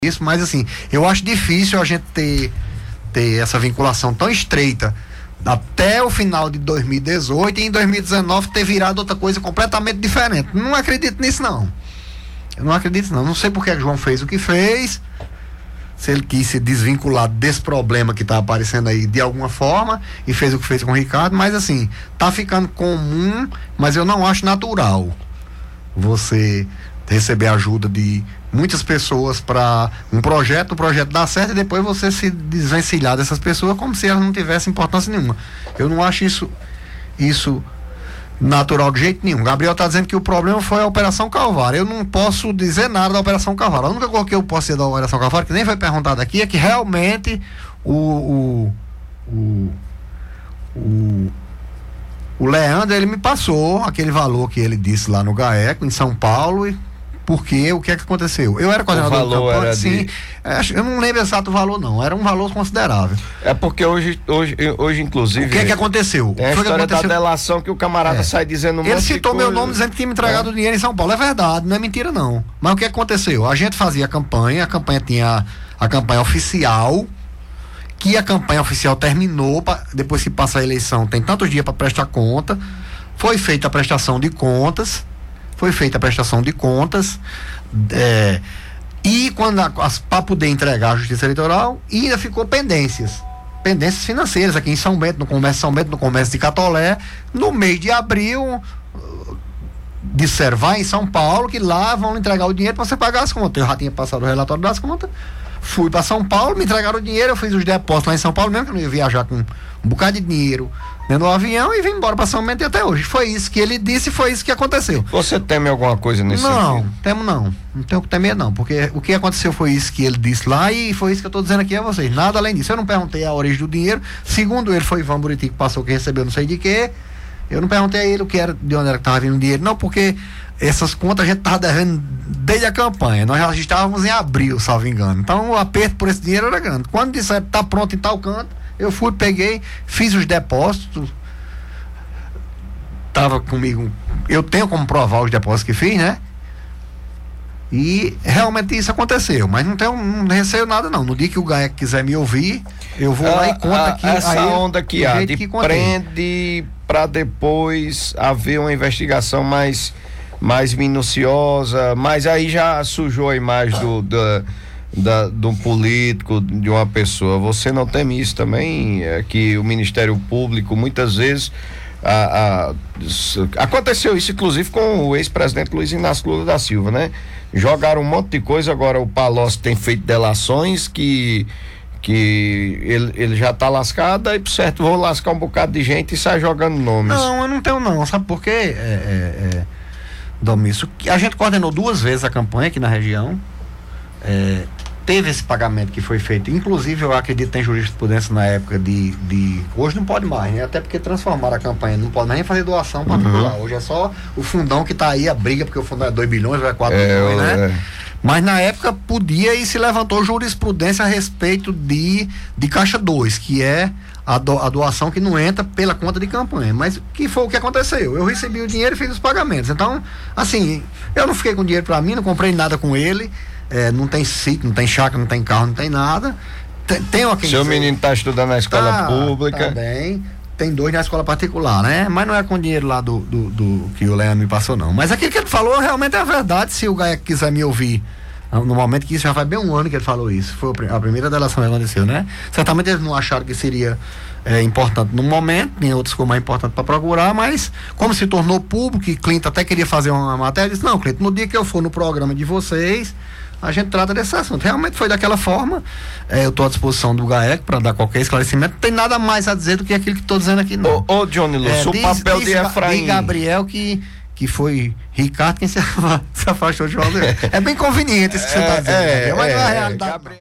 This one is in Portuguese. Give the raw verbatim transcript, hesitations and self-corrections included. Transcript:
isso, mas assim, eu acho difícil a gente ter, ter essa vinculação tão estreita até o final de dois mil e dezoito e em dois mil e dezenove ter virado outra coisa completamente diferente. Não acredito nisso, não. Eu não acredito, não. Não sei por que o João fez o que fez, se ele quis se desvincular desse problema que está aparecendo aí de alguma forma e fez o que fez com o Ricardo, mas assim, tá ficando comum, mas eu não acho natural você receber ajuda de muitas pessoas para um projeto, o projeto dá certo e depois você se desvencilhar dessas pessoas como se elas não tivessem importância nenhuma. Eu não acho isso isso natural de jeito nenhum. Gabriel está dizendo que o problema foi a Operação Calvário. Eu não posso dizer nada da Operação Calvário. A única coisa que eu posso dizer da Operação Calvário, que nem foi perguntado aqui, é que realmente o o o, o o Leandro, ele me passou aquele valor que ele disse lá no GAECO, em São Paulo, e porque o que é que aconteceu? Eu era coordenador do campanha, era sim, de... eu não lembro exato o valor, não, era um valor considerável. É porque hoje, hoje, hoje inclusive... O que é que aconteceu? Tem a Foi história que aconteceu? Da delação que o camarada é. sai dizendo um Ele monte citou de meu coisa. nome dizendo que tinha me entregado é. dinheiro em São Paulo. É verdade, não é mentira, não. Mas o que aconteceu? A gente fazia a campanha, a campanha tinha a campanha oficial, que a campanha oficial terminou, pra, depois que passa a eleição, tem tantos dias para prestar conta. Foi feita a prestação de contas, foi feita a prestação de contas, é, e quando para poder entregar a Justiça Eleitoral, ainda ficou pendências, pendências financeiras aqui em São Bento, no comércio São Bento, no comércio de Catolé, no mês de abril, disseram, vai em São Paulo, que lá vão entregar o dinheiro para você pagar as contas. Eu já tinha passado o relatório das contas, fui para São Paulo, me entregaram o dinheiro, eu fiz os depósitos lá em São Paulo, mesmo que eu não ia viajar com um bocado de dinheiro dentro do avião e vim embora para São Bento e até hoje. Foi isso que ele disse e foi isso que aconteceu. Você teme alguma coisa nesse não, sentido? Não, temo não. Não tenho o que temer não, porque o que aconteceu foi isso que ele disse lá e foi isso que eu estou dizendo aqui a vocês. Nada além disso. Eu não perguntei a origem do dinheiro. Segundo ele, foi Ivan Buriti que passou, que recebeu não sei de quê. Eu não perguntei a ele o que era, de onde era que estava vindo o dinheiro. Não, porque essas contas a gente estava devendo desde a campanha. Nós já estávamos em abril, salvo engano. Então o aperto por esse dinheiro era grande. Quando disseram está pronto em tal canto, eu fui, peguei, fiz os depósitos. Tava comigo, eu tenho como provar os depósitos que fiz, né? E realmente isso aconteceu, mas não tenho, não receio nada não. No dia que o GAECO quiser me ouvir, eu vou ah, lá e conto ah, aqui. Essa aí, onda que há de que prende para depois haver uma investigação mais, mais minuciosa, mas aí já sujou a imagem do, do, da, do político, de uma pessoa. Você não teme isso também? É que o Ministério Público muitas vezes A, a, aconteceu isso inclusive com o ex-presidente Luiz Inácio Lula da Silva, né? Jogaram um monte de coisa. Agora o Palocci tem feito delações que que ele, ele já tá lascado, aí por certo vou lascar um bocado de gente e sai jogando nomes. Não, eu não tenho não, sabe por quê? É, é, é, Domício, a gente coordenou duas vezes a campanha aqui na região, é, teve esse pagamento que foi feito, inclusive eu acredito que tem jurisprudência na época de, de hoje não pode mais, né? Até porque transformaram a campanha, não pode nem fazer doação particular, uhum. Hoje é só o fundão que tá aí, a briga, porque o fundão é dois bilhões, ou é quatro é, bilhões, né? É. Mas na época podia e se levantou jurisprudência a respeito de, de Caixa dois, que é a, do, a doação que não entra pela conta de campanha, mas que foi o que aconteceu, eu recebi o dinheiro e fiz os pagamentos, então assim, eu não fiquei com dinheiro para mim, não comprei nada com ele. É, não tem sítio, não tem chácara, não tem carro, não tem nada. Tem, tem uma quem Seu dizer, menino está estudando na escola tá, pública. Também. Tem dois na escola particular, né? Mas não é com dinheiro lá do, do, do que o Leandro me passou, não. Mas aquilo que ele falou realmente é a verdade. Se o GAECO quiser me ouvir, no momento que isso já faz bem um ano que ele falou isso. Foi a primeira delação que aconteceu, né? Certamente eles não acharam que seria é, importante no momento, nem outras coisas mais importantes para procurar, mas como se tornou público, e Clinton até queria fazer uma matéria, disse, não, Clinton, no dia que eu for no programa de vocês, a gente trata desse assunto. Realmente foi daquela forma. É, eu estou à disposição do GAECO para dar qualquer esclarecimento. Não tem nada mais a dizer do que aquilo que estou dizendo aqui, não. Ô, ô Johnny Lúcio, é, o diz, papel diz, de Efraim. E Gabriel que, que foi Ricardo quem se afastou de Valdeir. É bem conveniente isso que você está dizendo, é, mas é, não é a realidade. Gabriel...